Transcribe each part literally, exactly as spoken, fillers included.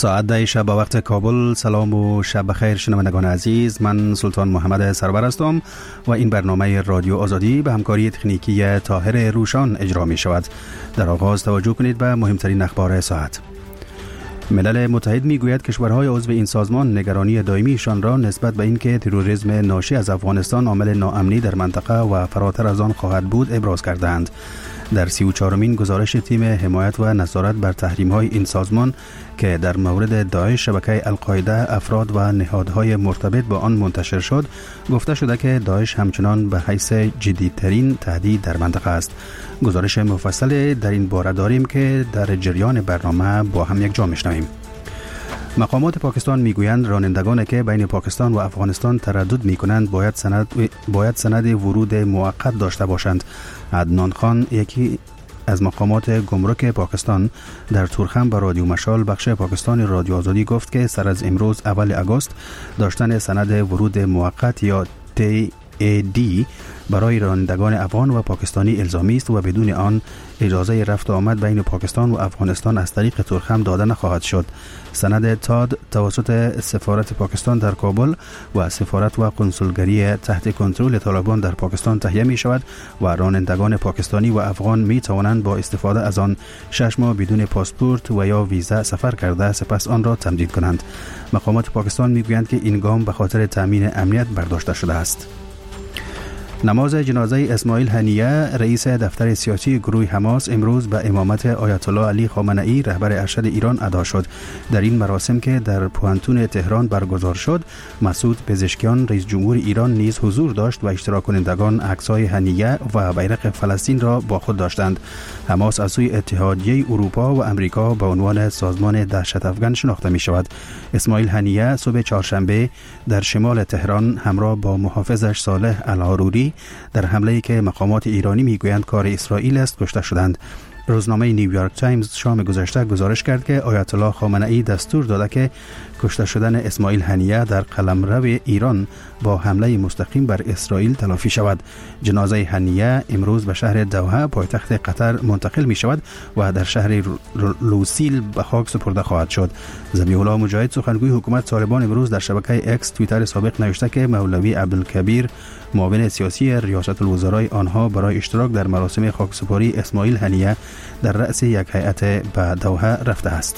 ساعت ده شب با وقت کابل. سلام و شب بخیر شنوندگان عزیز، من سلطان محمد سرور هستم و این برنامه رادیو آزادی به همکاری تکنیکی طاهر روشان اجرا می شود. در آغاز توجه کنید به مهمترین اخبار ساعت. ملل متحد می گوید کشورهای عضو این سازمان نگرانی دائمیشان را نسبت به اینکه تروریسم ناشی از افغانستان عامل ناامنی در منطقه و فراتر از آن خواهد بود ابراز کردند. در سی و چهارمین گزارش تیم حمایت و نظارت بر تحریم‌های این سازمان که در مورد داعش، شبکه القاعده، افراد و نهادهای مرتبط با آن منتشر شد، گفته شده که داعش همچنان به حیث جدیدترین تهدید در منطقه است. گزارش مفصل در این باره داریم که در جریان برنامه با هم یک جا میشنویم. مقامات پاکستان میگویند رانندگانی که بین پاکستان و افغانستان تردد میکنند باید سند باید سند ورود موقت داشته باشند. عدنان خان، یکی از مقامات گمرک پاکستان، در تورخم به رادیو مشال بخش پاکستان رادیو آزادی گفت که سر از امروز اول اگست داشتن سند ورود موقت یا تی ای دی برای رانندگان افغان و پاکستانی الزامی است و بدون آن اجازه رفت و آمد بین پاکستان و افغانستان از طریق تورخم داده نخواهد شد. سند تاد توسط سفارت پاکستان در کابل و سفارت و کنسولگری تحت کنترل طالبان در پاکستان تهیه می شود و رانندگان پاکستانی و افغان می توانند با استفاده از آن شش ماه بدون پاسپورت و یا ویزا سفر کرده سپس آن را تمدید کنند. مقامات پاکستان می گویند که این گام به خاطر تامین امنیت برداشته شده است. نماز جنازه اسماعیل هنیه، رئیس دفتر سیاسی گروه حماس، امروز به امامت آیت الله علی خامنه ای رهبر ارشد ایران ادا شد. در این مراسم که در پوانتون تهران برگزار شد، مسعود پزشکیان رئیس جمهور ایران نیز حضور داشت و اشتراک کنندگان عکس‌های هنیه و بیرق فلسطین را با خود داشتند. حماس از سوی اتحادیه اروپا و امریکا به عنوان سازمان دهشت افکن شناخته می شود. اسماعیل هنیه صبح چهارشنبه در شمال تهران همراه با محافظش صالح العاروری در حمله‌ای که مقامات ایرانی میگویند کار اسرائیل است کشته شدند. روزنامه نیویورک تایمز شام گذشته گزارش کرد که آیت الله خامنه ای دستور داده که کشته شدن اسماعیل هنیه در قلمرو ایران با حمله مستقیم بر اسرائیل تلافی شود. جنازه هنیه امروز به شهر دوحه پایتخت قطر منتقل می شود و در شهر لوسیل به خاک سپرده خواهد شد. ذبیح الله مجاهد، سخنگوی حکومت طالبان، امروز در شبکه اکس توییتر سابق نوشته که مولوی عبدالکبیر، معاون سیاسی ریاست الوزرای آنها، برای اشتراک در مراسم خاکسپاری اسماعیل هنیه در رأس یک هیئت به دوحه رفته است.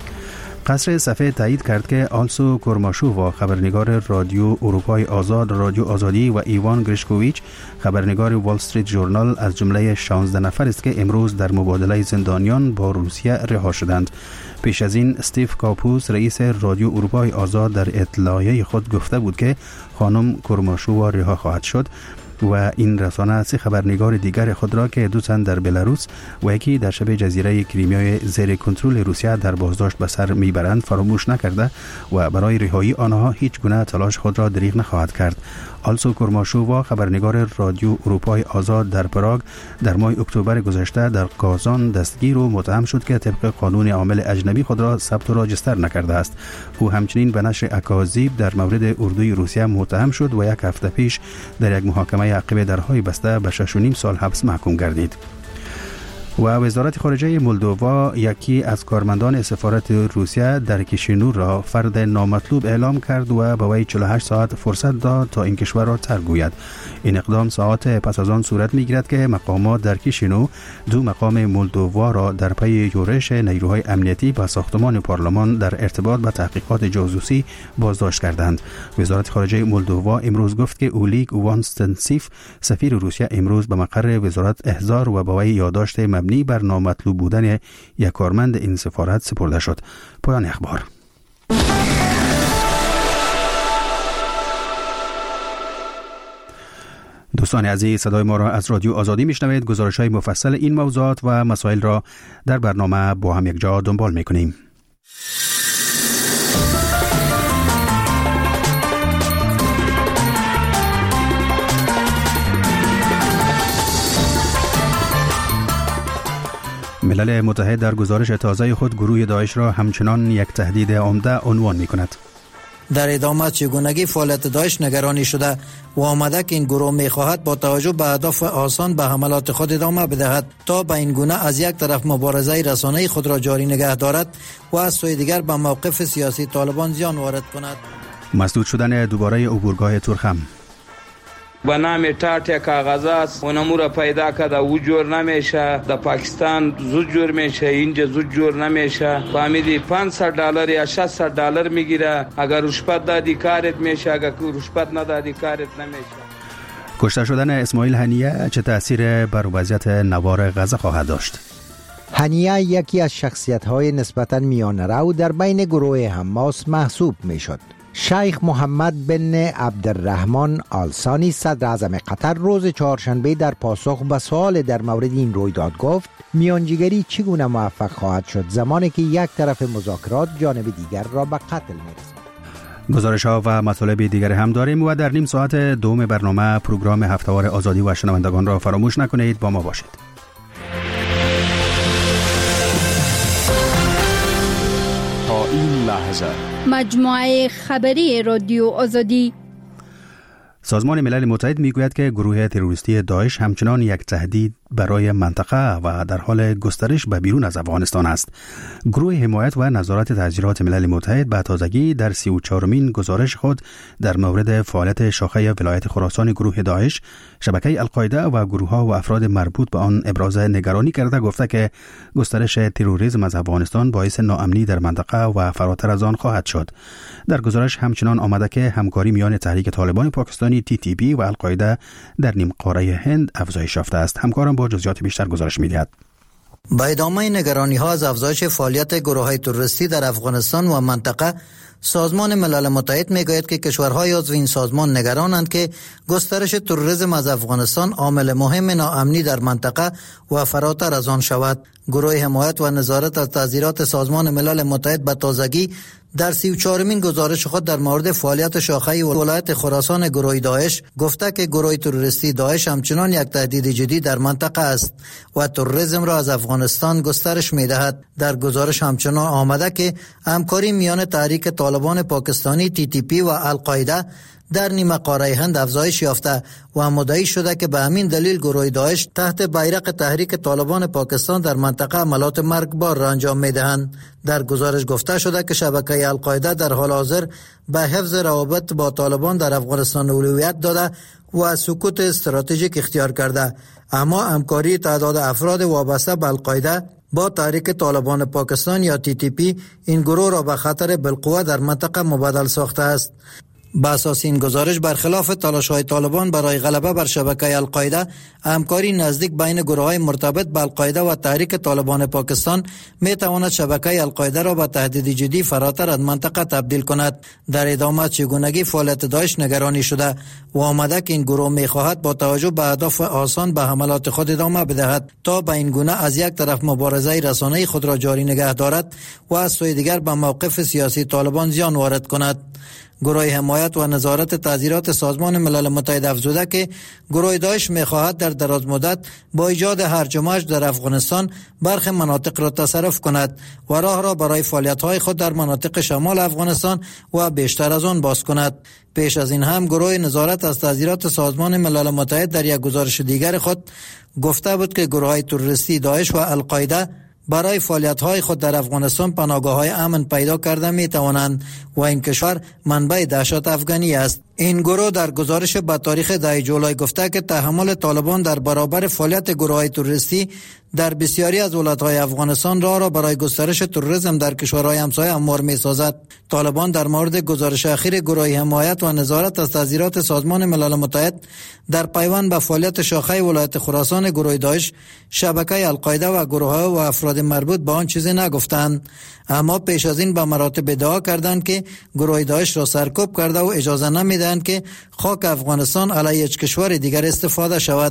قصر صفحه تایید کرد که آلسو کورماشووا، خبرنگار رادیو اروپای آزاد، رادیو آزادی، و ایوان گریشکوویچ، خبرنگار وال استریت ژورنال، از جمله شانزده نفر است که امروز در مبادله زندانیان با روسیه رها شدند. پیش از این استیف کاپوس، رئیس رادیو اروپای آزاد، در اطلاعیه خود گفته بود که خانم کورماشووا رها خواهد شد و این رسانه سه خبرنگار دیگر خود را که دو تن در بلاروس و یکی در شبه جزیره کریمیا زیر کنترل روسیه در بازداشت به سر میبرند فراموش نکرده و برای رهایی آنها هیچ گونه تلاش خود را دریغ نخواهد کرد. آلسو کورماشووا، خبرنگار رادیو اروپای آزاد در پراگ، در ماه اکتبر گذشته در کازان دستگیر و متهم شد که طبق قانون عامل اجنبی خود را ثبت و راجستر نکرده است. او همچنین به نشر اکاذیب در مورد اردوی روسیه متهم شد و یک هفته پیش در یک محاکمه عقب درهای بسته به شش و نیم سال حبس محکوم گردید. و وزارت خارجه مولدووا یکی از کارمندان سفارت روسیه در کیشینو را فرد نامطلوب اعلام کرد و به وی چهل و هشت ساعت فرصت داد تا این کشور را ترک گوید. این اقدام ساعات پس از آن صورت می‌گیرد که مقامات در کیشینو دو مقام مولدووا را در پی یورش نیروهای امنیتی به ساختمان پارلمان در ارتباط با تحقیقات جاسوسی بازداشت کردند. وزارت خارجه مولدووا امروز گفت که اولیگ وانستنسیف، سفیر روسیه، امروز به مقر وزارت احضار و به وی یادداشت مبنی بر نامطلوب بودن یک کارمند این سفارت سپرده شد. پایان اخبار. دوستان عزیز، صدای ما را از رادیو آزادی میشنوید. گزارش‌های مفصل این موضوعات و مسائل را در برنامه با هم یک جا دنبال میکنیم. ملل متحد در گزارش تازه خود گروه داعش را همچنان یک تهدید عمده عنوان می کند. در ادامه چگونگی فعالیت داعش نگرانی شده و آمده که این گروه می‌خواهد با توجه به اهداف آسان به حملات خود ادامه بدهد تا به این گونه از یک طرف مبارزه رسانه‌ای خود را جاری نگه دارد و از سوی دیگر به موقف سیاسی طالبان زیان وارد کند. مسدود شدن دوباره عبورگاه تورخم. به نام تارت کاغذ است و نمور پیدا کرده و جور نمیشه. در پاکستان زود جور میشه، اینجا زود جور نمیشه. فهمیدی پانصد دلار یا شصت دلار میگیره. اگر رشوت دادی کارت میشه، اگر رشوت ندادی کارت نمیشه. کشته شدن اسماعیل هنیه چه تأثیر بر وضعیت نوار غزه خواهد داشت؟ هنیه یکی از شخصیت‌های نسبتاً میانه‌رو در بین گروه حماس محسوب میشد. شیخ محمد بن عبدالرحمن آل ثانی صدر اعظم قطر روز چهارشنبه در پاسخ به سوال در مورد این رویداد گفت میانجیگری چگونه موفق خواهد شد زمانی که یک طرف مذاکرات جانب دیگر را به قتل می‌رساند. گزارش ها و مطالب دیگر هم داریم و در نیم ساعت دوم برنامه پروگرام هفته‌وار آزادی و شنوندگان را فراموش نکنید. با ما باشید. تا این لحظه مجموعه خبری رادیو آزادی. سازمان ملل متحد میگوید که گروه تروریستی داعش همچنان یک تهدید برای منطقه و در حال گسترش به بیرون از افغانستان است. گروه حمایت و نظارت تحضیرات ملل متحد به تازگی در سی و چهارمین گزارش خود در مورد فعالیت شاخه ولایت خراسان گروه داعش، شبکه القاعده و گروه‌ها و افراد مربوط به آن ابراز نگرانی کرده گفته که گسترش تروریسم از افغانستان باعث ناامنی در منطقه و فراتر از آن خواهد شد. در گزارش همچنان آمده که همکاری میان تحریک طالبان پاکستانی تی تی پی و القاعده در نیم قاره هند افزایش یافته است. همکارم با جزئیات بیشتر گزارش می‌دهد. با ادامه نگرانی‌ها از افزایش فعالیت گروه‌های تروریستی در افغانستان و منطقه، سازمان ملل متحد میگوید که کشورهای عضو این سازمان نگرانند که گسترش تروریسم از افغانستان عامل مهم ناامنی در منطقه و فراتر از آن شود. گروه حمایت و نظارت از تحضیرات سازمان ملل متحد به تازگی در سی و چهارمین گزارش خود در مورد فعالیت شاخه ولایت خراسان گروه داعش گفته که گروه تروریستی داعش همچنان یک تهدید جدی در منطقه است و تروریسم را از افغانستان گسترش می‌دهد. در گزارش همچنان آمده که همکاری میان تحریک طالبان پاکستانی تی تی پی و القاعده در نیمه قاره هند افزایش یافته و مدعی شده که به همین دلیل گروه داعش تحت بیرق تحریک طالبان پاکستان در منطقه عملیات مرگبار را انجام می‌دهند. در گزارش گفته شده که شبکه القاعده در حال حاضر به حفظ روابط با طالبان در افغانستان اولویت داده و سکوت استراتژیک اختیار کرده، اما همکاری تعداد افراد وابسته به القاعده با تحریک طالبان پاکستان یا تی تی پی این گروه را به خطر بالقوه در منطقه مبادل ساخته است. با اساس این گزارش برخلاف تلاش‌های طالبان برای غلبه بر شبکه القاعده، همکاری نزدیک بین گروه‌های مرتبط با القاعده و تحریک طالبان پاکستان می‌تواند شبکه القاعده را به تهدید جدی فراتر از منطقه تبدیل کند. در ادامه چگونگی فعالیت داعش نگرانی شده و آمده که این گروه می‌خواهد با توجه به اهداف آسان به حملات خود ادامه بدهد تا به این گونه از یک طرف مبارزه رسانه‌ای خود را جاری نگه دارد و از سوی دیگر به موقف سیاسی طالبان زیان وارد کند. گروه حمایت و نظارت تحضیرات سازمان ملل متحد افزوده که گروه داعش می‌خواهد در دراز مدت با ایجاد هرج و مرج در افغانستان برخی مناطق را تصرف کند و راه را برای فعالیت‌های خود در مناطق شمال افغانستان و بیشتر از آن باز کند. پیش از این هم گروه نظارت از تحضیرات سازمان ملل متحد در یک گزارش دیگر خود گفته بود که گروه‌های تروریستی داعش و القاعده برای فعالیت‌های خود در افغانستان پناهگاه‌های امن پیدا کرده می‌توانند و این کشور منبع دهشت افغانی است. این گروه در گزارش با تاریخ ده جولای گفته که تحمل طالبان در برابر فعالیت گروه‌های تروریستی در بسیاری از ولایت‌های افغانستان راه را برای گسترش تروریسم در کشورهای همسایه هموار می‌سازد. طالبان در مورد گزارش اخیر گروه حمایت و نظارت از تحضیرات سازمان ملل متحد در پیوند به فعالیت شاخه ولایت خراسان گروه داعش، شبکه القاعده و گروه‌ها و افراد مربوط به آن چیزی نگفتند، اما پیش از این به مراتب ادعا کردند که گروه داعش را سرکوب کرده و اجازه نمیدهند که خاک افغانستان علیه هیچ کشور دیگر استفاده شود.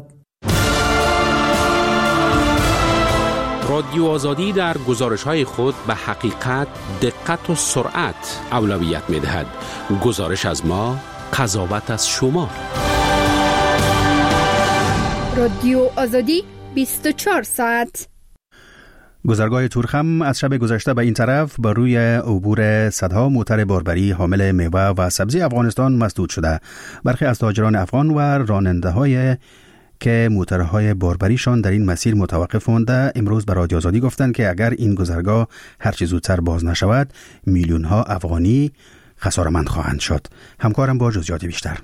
رادیو آزادی در گزارش‌های خود به حقیقت، دقت و سرعت اولویت می‌دهد. گزارش از ما، قضاوت از شما. رادیو آزادی بیست و چهار ساعت. گذرگاه تورخم از شب گذشته به این طرف بر روی عبور صدها موتر باربری حامل میوه و سبزی افغانستان مسدود شده. برخی از تاجران افغان و راننده که موترهای باربریشان در این مسیر متوقف مانده امروز به رادیو آزادی گفتند که اگر این گذرگاه هرچه زودتر باز نشود میلیون ها افغانی خساره‌مند خواهند شد. همکارم با جزئیات بیشتر.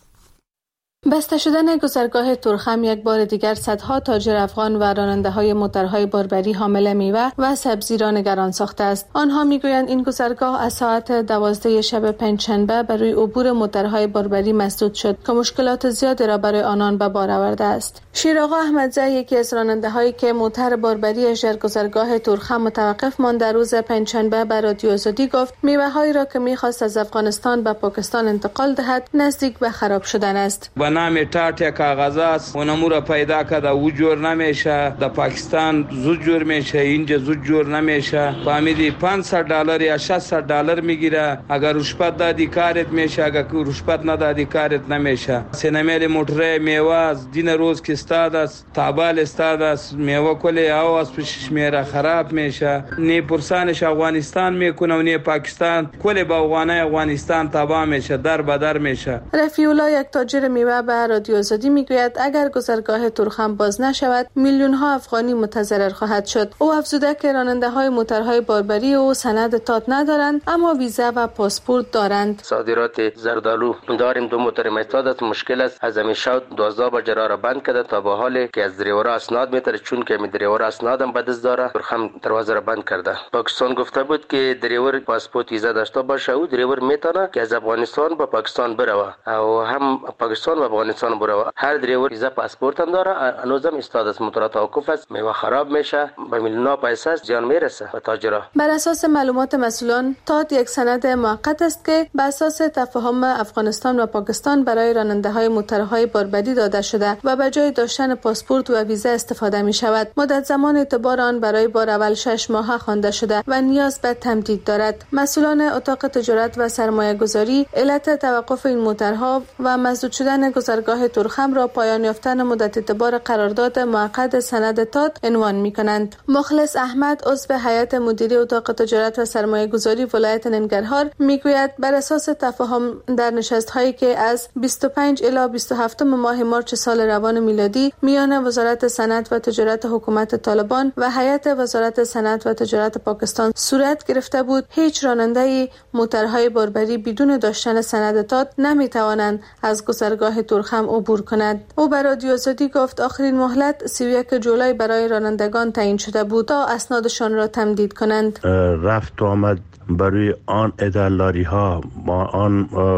بسته شدن گذرگاه تورخم یک بار دیگر صدها تاجر افغان و راننده‌های موترهای باربری حامل میوه و سبزی را نگران ساخته است. آنها میگویند این گذرگاه از ساعت دوازده شب پنجشنبه برای عبور موترهای باربری مسدود شد که مشکلات زیادی را برای آنان به بار آورده است. شیرآقا احمدزی یکی از راننده‌هایی که موتر باربریش در گذرگاه تورخم متوقف ماند در روز پنجشنبه به رادیو آزادی گفت میوه‌هایی را که می‌خواست از افغانستان به پاکستان انتقال دهد نزدیک به خراب شدن است. نام تاته کاغذ است اونمو را پیدا کرده و جور نمیشه. در پاکستان زود جور میشه، اینجا زود جور نمیشه. فهمیدی پانصد دلار یا شصت دلار میگیره. اگر رشوت دادی کارت میشه، اگر رشوت ندادی کارت نمیشه. سینمیل موتر میوه از دین روز که استاد است، تابال استاد است، میوه کلی آواز پیشش میره خراب میشه. نی پرسانش افغانستان میکنه و نی پاکستان کلی با افغانای افغانستان تباه میشه، در بدر میشه. رفیع الله یک تاجر میوه به رادیو آزادی میگوید اگر گذرگاه تورخم باز نشود میلیون ها افغانی متضرر خواهد شد. او افزوده که راننده های موترهای باربری و سند تات ندارند اما ویزا و پاسپورت دارند. صادرات زردالو داریم، دو موتر مستاد است، مشکل است. از همین شب دوازده بجه را بند کرده تا به حالی که از دریورا اسناد میتره، چون که می دریورا اسنادم به دست داره تورخم دروازه را بند کرده. پاکستان گفته بود که دریور پاسپورت ویزا داشته باشه و دریور میتونه که از افغانستان به پاکستان بره و هم پاکستان و افغانستان بره. هر دریور ویزا پاسپورت هم داره، هنوزم استاد است، موتور توقف است، میوه خراب میشه، به میلیون‌ها پیسه زیان میرسه به تاجرا. بر اساس معلومات مسئولان تات یک سند موقت است که بر اساس تفاهم افغانستان و پاکستان برای راننده‌های موترهای باربری داده شده و به جای داشتن پاسپورت و ویزا استفاده می شود. مدت زمان اعتبار آن برای بار اول شش ماه خوانده شده و نیاز به تمدید دارد. مسئولان اتاق تجارت و سرمایه گذاری علت توقف این موترها و مسدود شدن گذرگاه تورخم را پایان یافتن مدت اعتبار قرارداد موقت سند تات عنوان می‌کنند. مخلص احمد عضو هیئت مدیره اتاق تجارت و سرمایه گذاری ولایت ننگرهار میگوید بر اساس تفاهم در نشست‌هایی که از بیست و پنج الی بیست و هفت ماه مارس سال روان میلادی میان وزارت صنعت و تجارت حکومت طالبان و هیئت وزارت صنعت و تجارت پاکستان صورت گرفته بود، هیچ راننده موترهای باربری بدون داشتن سند تات نمی‌توانند از گذرگاه تورخم عبور کند. او به رادیو آزادی گفت آخرین مهلت سی و یک جولای برای رانندگان تعیین شده بود تا اسنادشان را تمدید کنند. رفت و آمد برای آن ادالاری ها با آن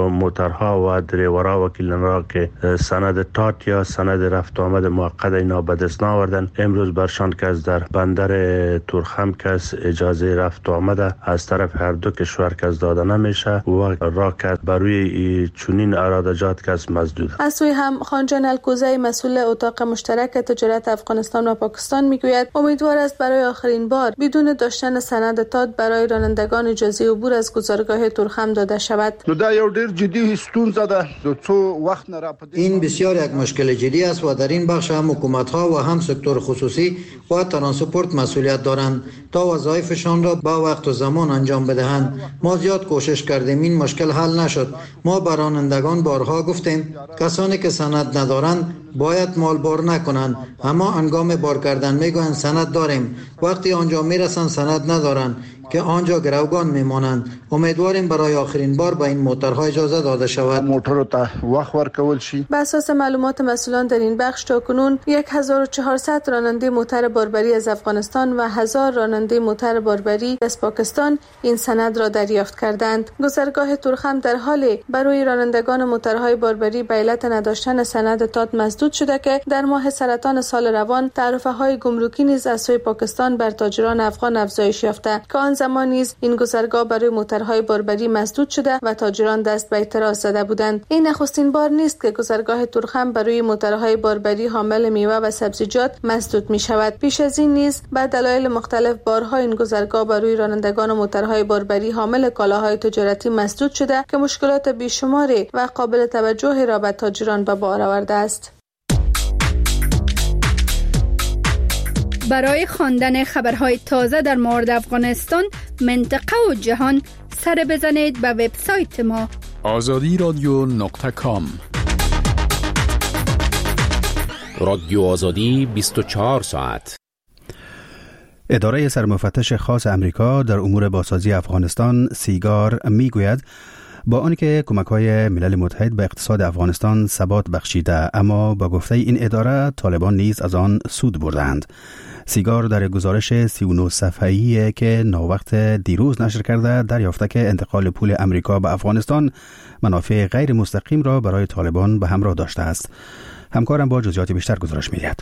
موترها و دریورها و کلینرها که سند تات یا سند رفت و آمد موقت اینا به دست ناوردن، امروز برشان که از در بندر تورخم کس اجازه رفت و آمد از طرف هر دو کشور کس داده نمیشه و را که برای چنین ارادجات کس مسدود. از سوی هم خانجان الکوزی مسئول اتاق مشترک تجارت افغانستان و پاکستان میگوید امیدوار است برای آخرین بار بدون داشتن سند تات برای رانندگان اجازه عبور از گذرگاه تورخم داده شود. نو دا یو ډیر جدي ستونزه ده. څو وخت نه را این بسیار یک مشکل جدی است و در این بخش هم حکومت‌ها و هم سکتور خصوصی و ترانسپورت مسئولیت دارند تا وظایفشان را با وقت و زمان انجام بدهند. ما زیاد کوشش کردیم این مشکل حل نشد. ما به رانندگان بارها گفتیم کسانی که سند ندارند باید مالبار نکنند، اما هنگام بار کردن میگویند سند داریم، وقتی آنجا میرسند سند ندارند که آنجا گروگان میمانند. امیدواریم برای آخرین بار به این موترها اجازه داده شود. موتر ته وخت ورکول شي. بر اساس معلومات مسئولان در این بخش تاکنون هزار و چهارصد راننده موتر باربری از افغانستان و هزار راننده موتر باربری از پاکستان این سند را دریافت کردند. گذرگاه تورخم در حال برای رانندگان موترهای باربری به علت نداشتن سند تات مسدود شده که در ماه سرطان سال روان تعرفه‌های گمرکی نیز از سوی پاکستان بر تاجران افغان افزایش یافته که آن زمان نیز این گذرگاه برای موترهای باربری مسدود شده و تاجران دست به اعتراض زده بودند. این نخستین بار نیست که گذرگاه تورخم برای موترهای باربری حامل میوه و سبزیجات مسدود می شود. پیش از این نیز به دلایل مختلف بارها این گذرگاه برای رانندگان موترهای باربری حامل کالاهای تجارتی مسدود شده که مشکلات بیشماری و قابل توجهی را به تاجران به بار آورده است. برای خواندن خبرهای تازه در مورد افغانستان، منطقه و جهان، سر بزنید به وبسایت ما آزادی رادیو نقطه کام. رادیو آزادی بیست و چهار ساعت. اداره سرمفتش خاص امریکا در امور بازسازی افغانستان سیگار میگوید با آنکه کمک‌های ملل متحد به اقتصاد افغانستان ثبات بخشیده، اما با گفته این اداره طالبان نیز از آن سود بردند. سیگار در گزارش سی و نه صفحه‌ای که ناوقت دیروز نشر کرده دریافته که انتقال پول امریکا به افغانستان منافع غیر مستقیم را برای طالبان به همراه داشته است. همکارم با جزئیات بیشتر گزارش می‌دهد.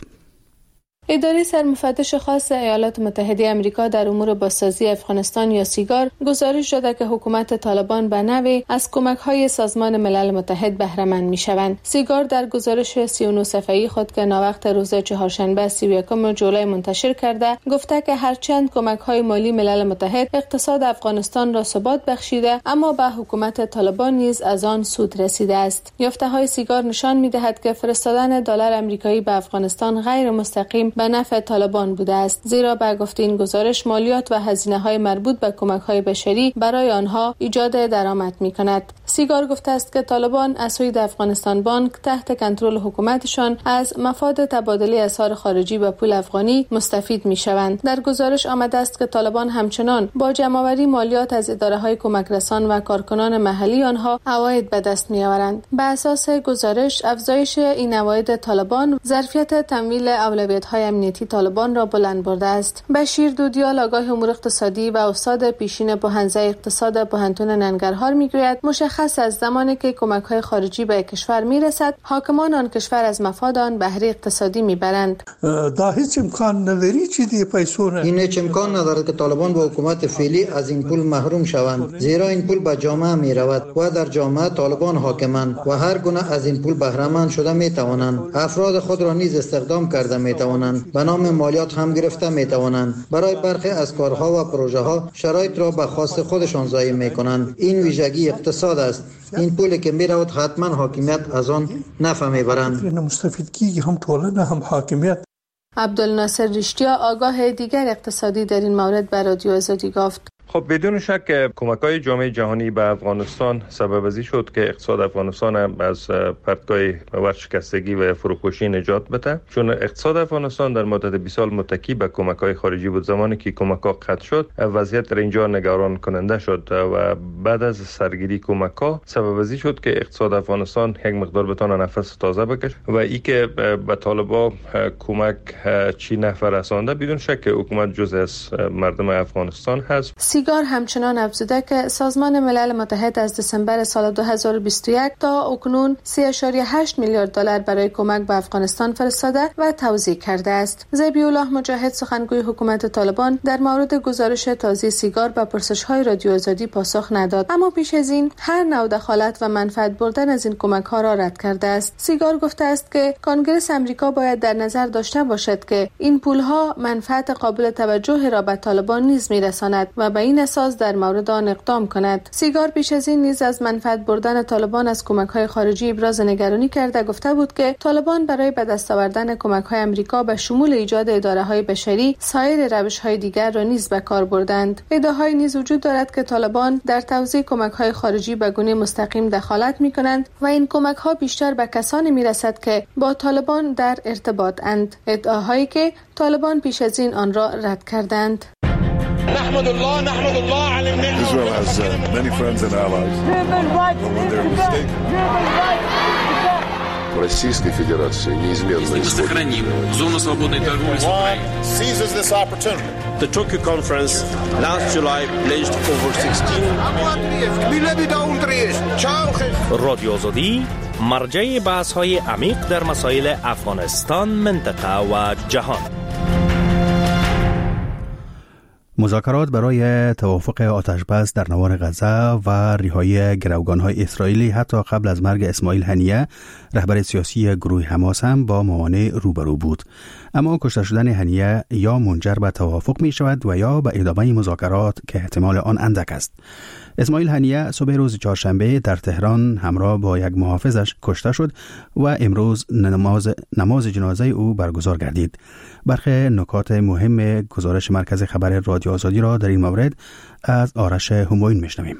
اداره سرمفتش خاص ایالات متحده آمریکا در امور بازسازی افغانستان یا سیگار گزارش داده که حکومت طالبان به نوعی از کمک‌های سازمان ملل متحد بهره مند می‌شوند. سیگار در گزارش سی و نه صفحه‌ای خود که ناوقت روز چهارشنبه سی و یکم ژولای منتشر کرده، گفته که هرچند کمک‌های مالی ملل متحد اقتصاد افغانستان را ثبات بخشیده، اما به حکومت طالبان نیز از آن سود رسیده است. یافته‌های سیگار نشان می‌دهد که فرستادن دلار آمریکایی به افغانستان غیر مستقیم به نفع طالبان بوده است، زیرا به گفته این گزارش مالیات و هزینه‌های مربوط به کمک‌های بشری برای آنها ایجاد درآمد می‌کند. سیگار گفته است که طالبان از سوی افغانستان بانک تحت کنترل حکومتشان از مفاد تبادله اسعار خارجی به پول افغانی مستفید می‌شوند. در گزارش آمده است که طالبان همچنان با جمع‌آوری مالیات از اداره‌های کمکرسان و کارکنان محلی آنها عواید به دست می‌آورند. بر اساس گزارش افزایش این عواید طالبان ظرفیت تمویل اولویت‌های امنیتی طالبان را بلند برده است. بشیر دودیال آگاه امور اقتصادی و استاد پیشین بحنزه اقتصاد پوهنتون ننگرهار میگوید مشخص از زمانی که کمک‌های خارجی به کشور میرسد، حاکمان آن کشور از مفاد آن بهره اقتصادی میبرند. دا هیچ امکان نداری چی دی پیسو این هیچ امکان ندارد که طالبان با حکومت فعلی از این پول محروم شوند، زیرا این پول به جامعه میرود و در جامعه طالبان حاکمند و هر گونه از این پول بهره مند شده میتوانند. افراد خود را نیز استخدام کرده میتوانند، به نام مالیات هم گرفته میتوانند. برای برخی از کارها و پروژه ها شرایط را به خواست خودشان ضایع میکنند. این ویژگی اقتصاد است. این پولی که میرود حتما حاکمیت از آن نفع میبرند. این مستفیدگی هم طولانه هم حاکمیت. عبدالناصر رشتیا آگاه دیگر اقتصادی در این مورد به رادیو آزادی گفت خب بدون شک کمک‌های جامعه جهانی به افغانستان سبب ازی شد که اقتصاد افغانستان از پرتگاه ورشکستگی و فروپاشی نجات بده، چون اقتصاد افغانستان در مدت بیست سال متکی به کمک‌های خارجی بود. زمانی که کمک‌ها قطع شد وضعیت در اینجا نگران کننده شد و بعد از سرگیری کمک‌ها سبب ازی شد که اقتصاد افغانستان یک مقدار بتونه نفس تازه بکشه و ای که به طالبان کمک چی نفع رسانده، بدون شک حکومت جزء از مردم افغانستان هست. سیگار همچنان افزوده که سازمان ملل متحد از دسامبر سال دو هزار و بیست و یک تا اکنون سه ممیز هشت میلیارد دلار برای کمک به افغانستان فرستاده و توزیع کرده است. ذبیح الله مجاهد سخنگوی حکومت طالبان در مورد گزارش تازه سیگار به پرسش‌های رادیو آزادی پاسخ نداد، اما پیش از این هر نوع دخالت و منفعت بردن از این کمک‌ها را رد کرده است. سیگار گفته است که کنگره آمریکا باید در نظر داشته باشد که این پول‌ها منفعت قابل توجه را به طالبان نیز می‌رساند و به این اساس در مورد آن اقدام کند. سیگار پیش از این نیز از منفعت بردن طالبان از کمک‌های خارجی ابراز نگرانی کرده، گفته بود که طالبان برای به دست آوردن کمک‌های آمریکا به شمول ایجاد اداره‌های بشری سایر روش‌های دیگر را نیز به کار بردند. ادعاهای نیز وجود دارد که طالبان در توزیع کمک‌های خارجی به گونه مستقیم دخالت می‌کنند و این کمک‌ها بیشتر به کسانی می‌رسد که با طالبان در ارتباط اند، ادعاهایی که طالبان پیش از این آن را رد کردند. نحمد الله نحمد الله على النعمة. Israel has uh, many friends and allies. Российской Федерации неизменно сохраним зону свободной торговли с Украиной. Seizes this opportunity. The Tokyo conference last July pledged over sixteen. رادیو آزادی مرجع بحث‌های عمیق در مسائل افغانستان، منطقه و جهان. مذاکرات برای توافق آتشبس در نوار غزه و رهایی گروگان‌های اسرائیلی حتی قبل از مرگ اسماعیل هنیه رهبر سیاسی گروه حماس هم با موانع روبرو بود. اما کشته شدن هنیه یا منجر به توافق می شود و یا به ادامه مذاکرات که احتمال آن اندک است. اسماعیل هنیه صبح روز چهارشنبه در تهران همراه با یک محافظش کشته شد و امروز نماز نماز جنازه او برگزار گردید. برخی نکات مهم گزارش مرکز خبر رادیو آزادی را در این مورد از آرش همایون میشنویم.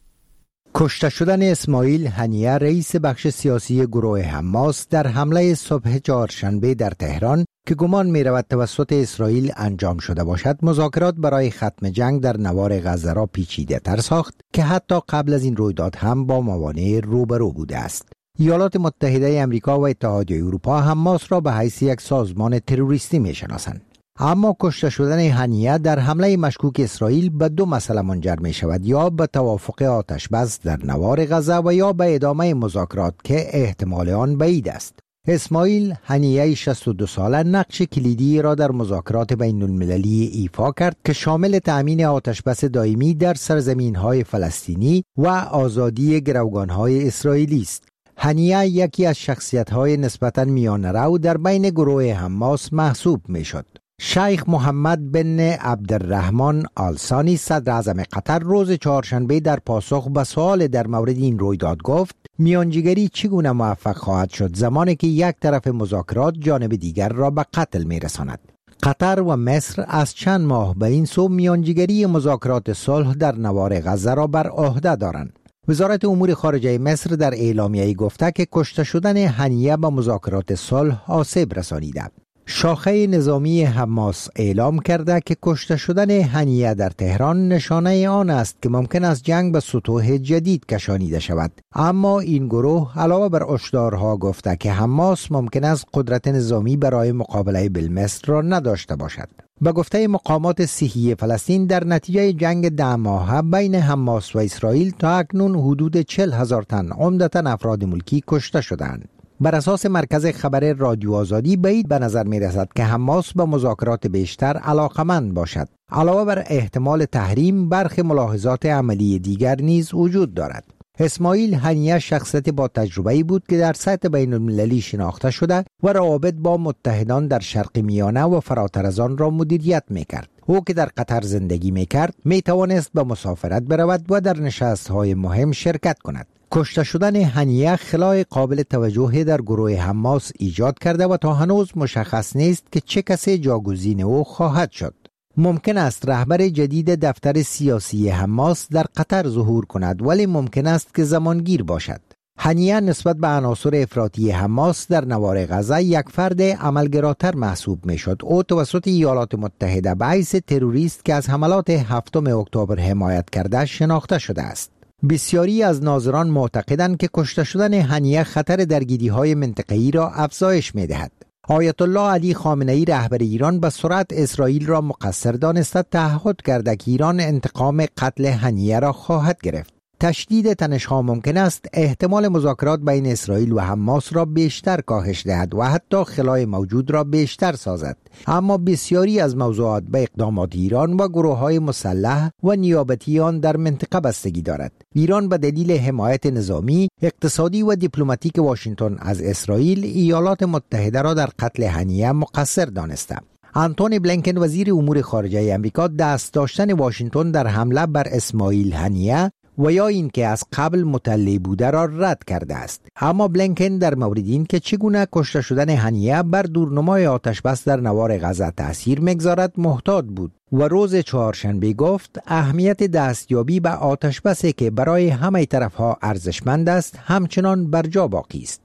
کشته شدن اسماعیل هنیه رئیس بخش سیاسی گروه حماس در حمله صبح چهارشنبه در تهران که گمان می رود توسط اسرائیل انجام شده باشد مذاکرات برای ختم جنگ در نوار غزه را پیچیده تر ساخت که حتی قبل از این رویداد هم با موانع روبرو بوده است. ایالات متحده آمریکا و اتحادیه اروپا حماس را به حیث یک سازمان تروریستی می شناسند. اما کشته شدن هنیه در حمله مشکوک اسرائیل به دو مسئله منجر می شود، یا به توافق آتشبس در نوار غزه و یا به ادامه مذاکرات که احتمال آن بعید است. اسماعیل هنیه شصت و دو ساله نقش کلیدی را در مذاکرات بین المللی ایفا کرد که شامل تأمین آتشبس دائمی در سرزمین‌های فلسطینی و آزادی گروگان‌های اسرائیلی است. هنیه یکی از شخصیت‌های نسبتاً میانه‌رو در بین گروه حماس محسوب می‌شد. شیخ محمد بن عبدالرحمن آل ثانی صدر اعظم قطر روز چهارشنبه در پاسخ به سوال در مورد این رویداد گفت میانجیگری چگونه موفق خواهد شد زمانی که یک طرف مذاکرات جانب دیگر را به قتل می‌رساند. قطر و مصر از چند ماه به این سو میانجیگری مذاکرات صلح در نوار غزه را بر عهده دارند. وزارت امور خارجه مصر در اعلامیه‌ای گفته که کشته شدن هنیه به مذاکرات صلح آسیب رسانیده. شاخه نظامی حماس اعلام کرده که کشته شدن هنیه در تهران نشانه آن است که ممکن است جنگ به سطوح جدید کشانیده شود. اما این گروه علاوه بر هشدارها گفته که حماس ممکن است قدرت نظامی برای مقابله بالمصر را نداشته باشد. به گفته مقامات صحی فلسطین در نتیجه جنگ ده ماهه بین حماس و اسرائیل تا اکنون حدود چهل هزار تن عمدتاً افراد ملکی کشته شدند. بر اساس مرکز خبر رادیو آزادی بعید به نظر می رسد که حماس به مذاکرات بیشتر علاقمند باشد. علاوه بر احتمال تحریم، برخی ملاحظات عملی دیگر نیز وجود دارد. اسماعیل هنیه شخصیت با تجربه‌ای بود که در سطح بین المللی شناخته شده و روابط با متحدان در شرق میانه و فراتر از آن را مدیریت می کرد. او که در قطر زندگی می کرد می توانست به مسافرت برود و در نشست‌های مهم شرکت کند. کشته شدن هنیه خلای قابل توجهی در گروه حماس ایجاد کرده و تا هنوز مشخص نیست که چه کسی جاگزین او خواهد شد. ممکن است رهبر جدید دفتر سیاسی حماس در قطر ظهور کند، ولی ممکن است که زمانگیر باشد. هنیه نسبت به عناصر افراطی حماس در نوار غزه یک فرد عملگراتر محسوب می شد. او توسط ایالات متحده به حیث تروریست که از حملات هفتم اکتبر حمایت کرده شناخته شده است. بسیاری از ناظران معتقدند که کشته شدن هنیه خطر درگیری‌های منطقه‌ای را افزایش می‌دهد. آیت الله علی خامنه‌ای رهبر ایران به سرعت اسرائیل را مقصر دانسته تعهد کرده که ایران انتقام قتل هنیه را خواهد گرفت. تشدید تنش‌ها ممکن است احتمال مذاکرات بین اسرائیل و حماس را بیشتر کاهش دهد و حتی خلای موجود را بیشتر سازد. اما بسیاری از موضوعات به اقدامات ایران و گروه‌های مسلح و نیابتی آن در منطقه بستگی دارد. ایران به دلیل حمایت نظامی، اقتصادی و دیپلماتیک واشنگتن از اسرائیل، ایالات متحده را در قتل هنیه مقصر دانسته. آنتونی بلینکن وزیر امور خارجه آمریکا دست داشتن واشنگتن در حمله بر اسماعیل هنیه و یا این که از قبل مطلع بوده را رد کرده است. اما بلینکن در مورد این که چگونه کشته شدن هنیه بر دورنمای آتشبس در نوار غزه تأثیر می‌گذارد محتاط بود و روز چهارشنبه گفت اهمیت دستیابی به آتشبسی که برای همه طرفها ارزشمند است همچنان بر جا باقی است.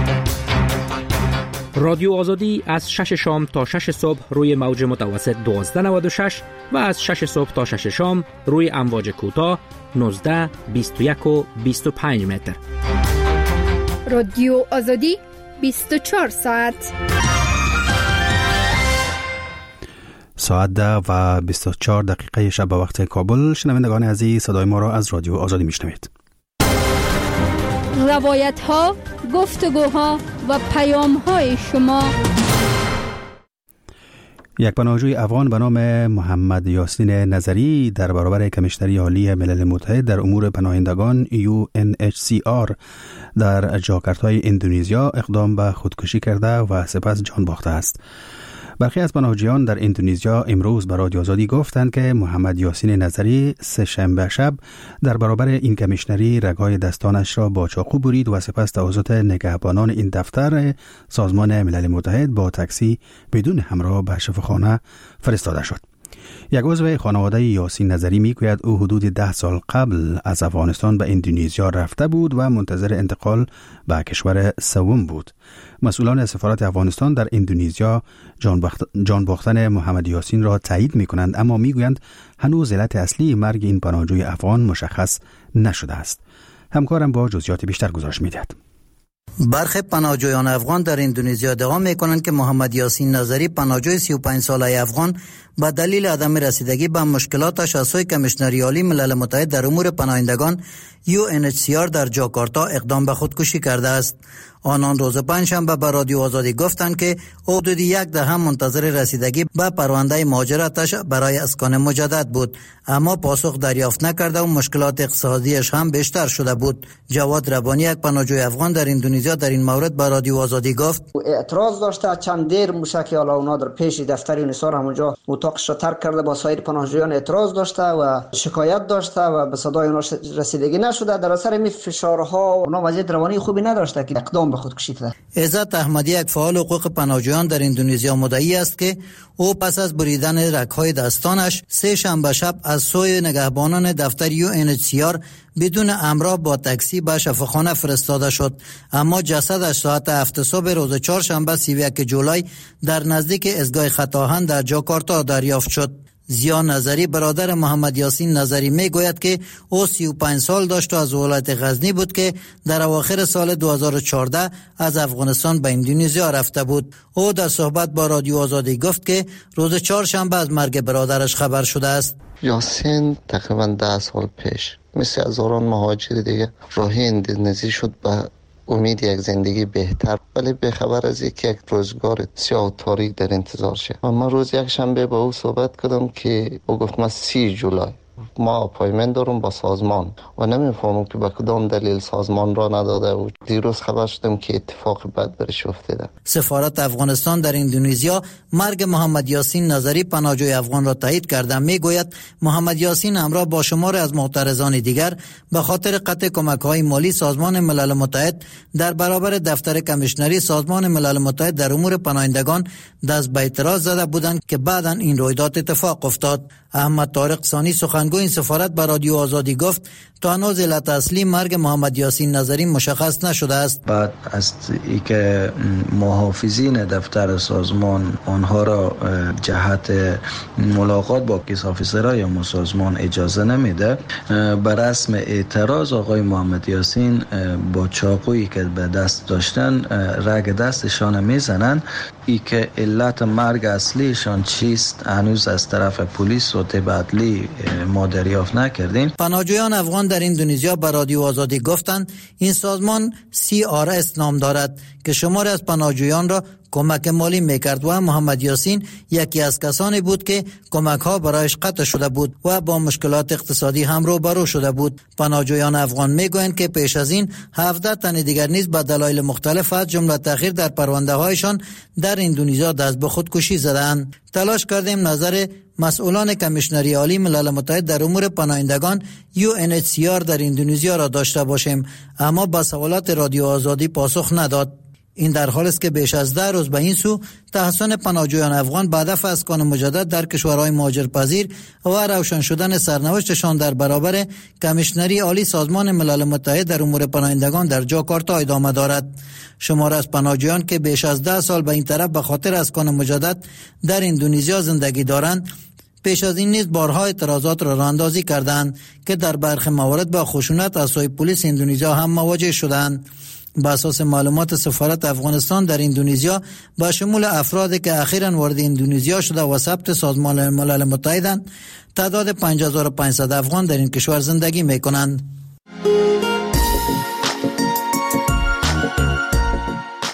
رادیو آزادی از شش شام تا شش صبح روی موج متوسط دوازده نود و شش و از شش صبح تا شش شام روی امواج کوتاه نوزده، بیست و یک و بیست و پنج متر. رادیو آزادی بیست و چهار ساعت. ساعت ده و بیست و چهار دقیقه شب به وقت کابل. شنوندگان عزیز صدای ما را از رادیو آزادی میشنوید. روایت ها، گفتگوها و پیام های شما. یک پناهجوی افغان به نام محمد یاسین نظری در برابر کمیشنری عالی ملل متحد در امور پناهندگان یو ان اچ سی آر در جاکارتای اندونزیا اقدام به خودکشی کرده و سپس جان باخته است. برخی از پناهجویان در اندونزیا امروز به رادیو آزادی گفتند که محمد یاسین نظری سه شنبه شب در برابر این کمیشنری رگهای دستانش را با چاقو برید و سپس توسط نگهبانان این دفتر سازمان ملل متحد با تاکسی بدون همراه به شفاخانه فرستاده شد. یک عضو خانواده یاسین نظری میگوید او حدود ده سال قبل از افغانستان به اندونزیا رفته بود و منتظر انتقال به کشور سوم بود. مسئولان سفارت افغانستان در اندونزیا جان, بخت... جان باختن محمد یاسین را تایید می کنند، اما می گویند هنوز علت اصلی مرگ این پناهجوی افغان مشخص نشده است. همکارم با جزئیات بیشتر گزارش می دهد. برخی پناهجویان افغان در اندونزیا ادعا می کنند که محمد یاسین نظری پناهجوی سی و پنج ساله افغان به دلیل عدم رسیدگی به مشکلاتش از سوی کمیشنری عالی ملل متحد در امور پناهندگان یو ان اچ سی آر در جاکارتا اقدام به خودکشی کرده است. آنان روز پنجشنبه به رادیو آزادی گفتند که او حدود یک دهه منتظر رسیدگی به پرونده مهاجرتش برای اسکان مجدد بود، اما پاسخ دریافت نکرده و مشکلات اقتصادیش هم بیشتر شده بود. جواد ربانی، یک پناهجوی افغان در اندونزیا، در این مورد به رادیو آزادی گفت اعتراض داشته. چند دیر موشک حالا اونا در پیش دفتر یونیسار همونجا اتاقش را ترک کرده، با سایر پناهجویان اعتراض داشته و شکایت داشته و به صدای اونا رسیدگی نشده. در اثر این فشارها اونا وضعیت روانی خوبی نداشته که اقدام به خودکشی کرده. عزت احمدی، یک فعال حقوق پناهجویان در اندونزیا، مدعی است که او پس از بریدن رگ‌های دستانش سه شنبه شب از سوی نگهبانان دفتر یو ان اچ سی آر بدون همراه با تاکسی به شفاخانه فرستاده شد، اما جسدش ساعت هفت صبح روز چهارشنبه سی و یک جولای در نزدیک ایستگاه خطاهن در جاکارتا دریافت شد. زیا نظری، برادر محمد یاسین نظری، می گوید که او سی و پنج سال داشت و از ولایت غزنی بود که در اواخر سال دو هزار و چهارده از افغانستان به اندونزیا رفته بود. او در صحبت با رادیو آزادی گفت که روز چهارشنبه از مرگ برادرش خبر شده است. یاسین تقریبا ده سال پیش مثل هزاران مهاجر دیگه راه اندونزی شد به امید یک زندگی بهتر، ولی به خبر از یک یک روزگار سیاه و تاریک در انتظار شه. و من روز یک شنبه با او صحبت کردم که او گفت من سی جولای ما اپایمنت دارم با سازمان و نمیفهمم که به کدام دلیل سازمان را نداده و دیروز خبر شدم که اتفاق بد برش افتاده. سفارت افغانستان در اندونزیا مرگ محمد یاسین نظری پناهجوی افغان را تایید کرده. میگوید محمد یاسین همراه با شمار از معترضان دیگر به خاطر قطع کمک‌های مالی سازمان ملل متحد در برابر دفتر کمیشنری سازمان ملل متحد در امور پناهندگان دست به اعتراض زده بودند که بعداً این رویداد اتفاق افتاد. احمد طارق ثانی، سخنگوی این سفارت، به رادیو آزادی گفت تا هنوز علت اصلی مرگ محمد یاسین نظری مشخص نشده است. بعد از اینکه محافظین دفتر سازمان آنها را جهت ملاقات با کیس آفیسرها یا سازمان اجازه نمیده، بر رسم اعتراض آقای محمد یاسین با چاقویی که به دست داشتن رگ دستشان میزنن. ای که علت مرگ اصلیشان چیست هنوز از طرف پلیس و طب عدلی ما دریافت نکردیم. پناهجویان افغان در اندونزیا به رادیو آزادی گفتند این سازمان سی آر اس نام دارد که شمار از پناهجویان را کمک مالی میکرد و محمد یاسین یکی از کسانی بود که کمک ها برایش قطع شده بود و با مشکلات اقتصادی هم روبرو شده بود. پناهجویان افغان میگویند که پیش از این هفده تن دیگر نیز به دلایل مختلف از جمله تأخیر در پرونده هایشان در اندونزیا دست به خودکشی زدند. تلاش کردیم نظر مسئولان کمیشنری عالی ملل متحد در امور پناهندگان یو ان اچ سی آر در اندونزیا را داشته باشیم، اما با سوالات رادیو آزادی پاسخ نداد. این در حالی است که بیش از ده روز به این سو تحسن پناهجویان افغان به هدف اسکان مجدد در کشورهای مهاجرپذیر و روشن شدن سرنوشتشان در برابر کمیشنری عالی سازمان ملل متحد در امور پناهندگان در جاکارتا ادامه دارد. شمار از پناهجویان که بیش از ده سال به این طرف به خاطر اسکان مجدد در اندونزیا زندگی دارند پیش از این نیز بارها اعتراضات را راهاندازی کردند که در برخی موارد با خشونت از سوی پلیس اندونزیا هم مواجه شدند. بر اساس معلومات سفارت افغانستان در اندونزیا با شمول افرادی که اخیراً وارد اندونزیا شده و ثبت سازمان ملل متحدند، تعداد پنج هزار و پانصد افغان در این کشور زندگی می‌کنند.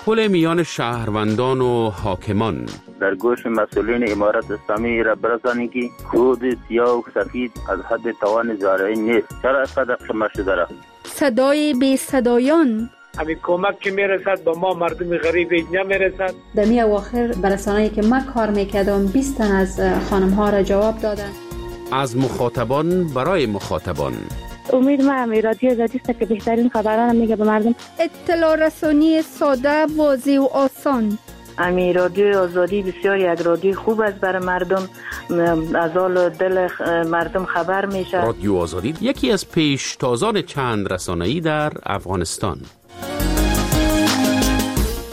پل میان شهروندان و حاکمان. در گوش مسئولین امارت اسلامی را برسانید که خود سیاه و سفید از حد توان زارعی نیست. چرا اینقدر قمه شده را؟ صدای بی صدایان. همین کمک که میرسد به ما مردم غریب نمیرسد. در می اواخر برسانه‌ای که ما کار میکردم بیست تن از خانم ها را جواب دادن. از مخاطبان برای مخاطبان. امید ما هم رادیو آزادی است که بهترین خبران میگه به مردم. اطلاع رسانی ساده، واضح و آسان. امی رادیو آزادی بسیار یک رادیو خوب است برای مردم، از حال دل مردم خبر میشه. رادیو آزادی یکی از پیشتازان چند رسانه‌ای در افغانستان.